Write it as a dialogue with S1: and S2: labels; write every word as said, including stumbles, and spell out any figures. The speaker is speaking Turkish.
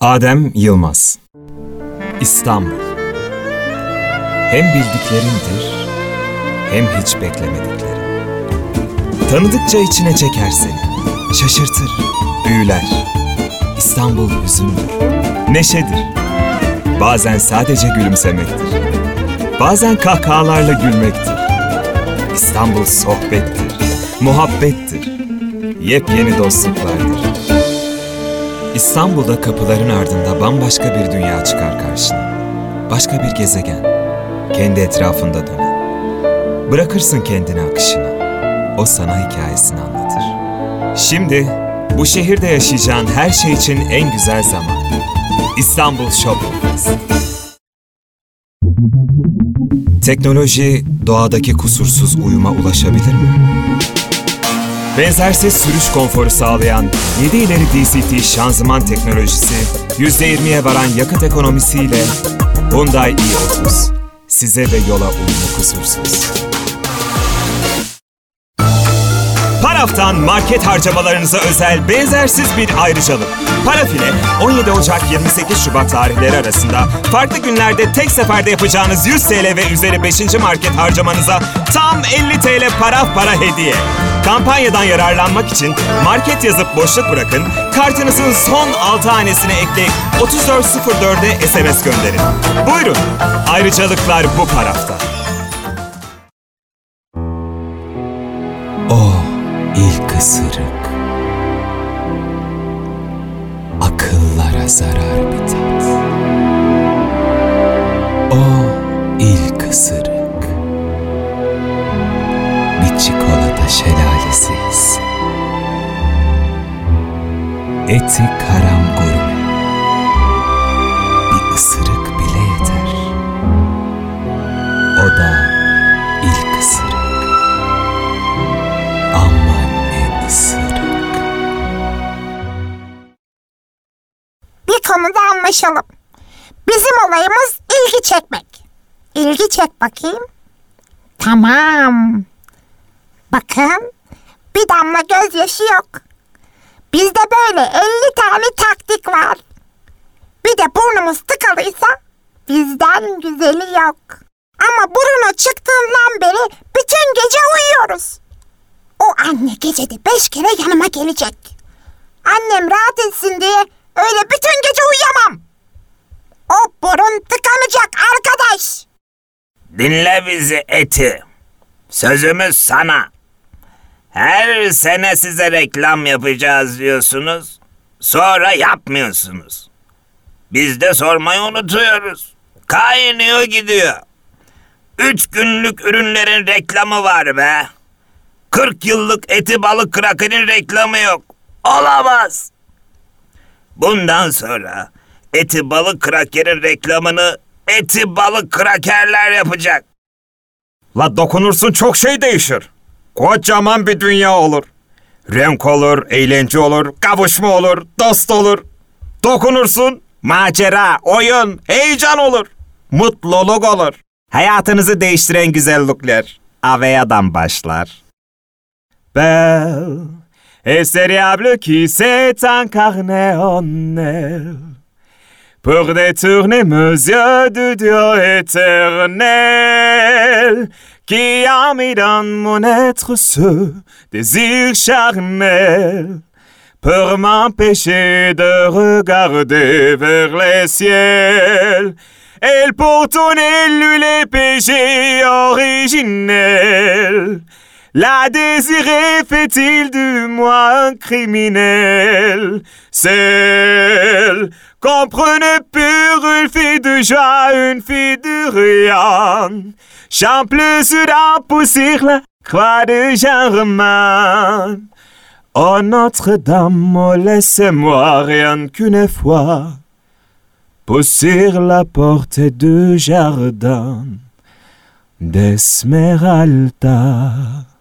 S1: Adem Yılmaz. İstanbul. Hem bildiklerindir, hem hiç beklemediklerin. Tanıdıkça içine çeker seni, şaşırtır, büyüler. İstanbul hüzündür, neşedir. Bazen sadece gülümsemektir. Bazen kahkahalarla gülmektir. İstanbul sohbettir, muhabbettir. Yepyeni dostluklardır. İstanbul'da kapıların ardında bambaşka bir dünya çıkar karşına. Başka bir gezegen, kendi etrafında dönen. Bırakırsın kendini akışına, o sana hikayesini anlatır. Şimdi bu şehirde yaşayacağın her şey için en güzel zaman. İstanbul Shopping Fest. Teknoloji doğadaki kusursuz uyuma ulaşabilir mi? Benzersiz sürüş konforu sağlayan yedi ileri D C T şanzıman teknolojisi, yüzde yirmiye varan yakıt ekonomisiyle Hyundai i otuz. Size ve yola uyumu kusursuz. Paraf'tan market harcamalarınıza özel benzersiz bir ayrıcalık. Paraf ile on yedi Ocak yirmi sekiz Şubat tarihleri arasında farklı günlerde tek seferde yapacağınız yüz TL ve üzeri beşinci market harcamanıza tam elli TL Paraf para hediye. Kampanyadan yararlanmak için market yazıp boşluk bırakın, kartınızın son altı hanesini ekleyip otuz dört sıfır dört'e S M S gönderin. Buyurun, ayrıcalıklar bu Paraf'ta. O ilk ısırık, akıllara zarar bir tat. O ilk ısırık, bir çikolata şelalesi hissi. Eti karam gurme, bir ısırık bile yeter. O da ilk ısırık. Ama ne ısırık.
S2: Bir konuda anlaşalım. Bizim olayımız ilgi çekmek. İlgi çek bakayım. Tamam. Bakın, bir damla gözyaşı yok. Bizde böyle elli tane taktik var. Bir de burnumuz tıkalıysa bizden güzeli yok. Ama burnu çıktığından beri bütün gece uyuyoruz. O anne gecede beş kere yanıma gelecek. Annem rahat etsin diye öyle bütün gece uyuyamam. O burun tıkanacak arkadaş.
S3: Dinle bizi Eti. Sözümüz sana. Her sene size reklam yapacağız diyorsunuz. Sonra yapmıyorsunuz. Biz de sormayı unutuyoruz. Kaynıyor gidiyor. Üç günlük ürünlerin reklamı var be. Kırk yıllık Eti balık krakerin reklamı yok. Olamaz. Bundan sonra Eti balık krakerin reklamını Eti balık krakerler yapacak.
S1: La dokunursun çok şey değişir. Kocaman bir dünya olur. Renk olur, eğlence olur, kavuşma olur, dost olur. Dokunursun, macera, oyun, heyecan olur. Mutluluk olur. Hayatınızı değiştiren güzellikler Avea'dan başlar. Belle est variable qui s'est incarné en elle pour détourner mes yeux du Dieu éternel qui a mis dans mon être ce désir charnel pour m'empêcher de regarder vers les ciels. Elle pourtant lui les péchés originels. La désirée fait-il de moi un criminel? Celle qu'on prenait pour une fille de joie, une fille de rien. Chant plus soudain pour sur la croix de Germain. Oh Notre-Dame, oh, laissez-moi rien qu'une fois pousser la porte du jardin d'Esmeralda.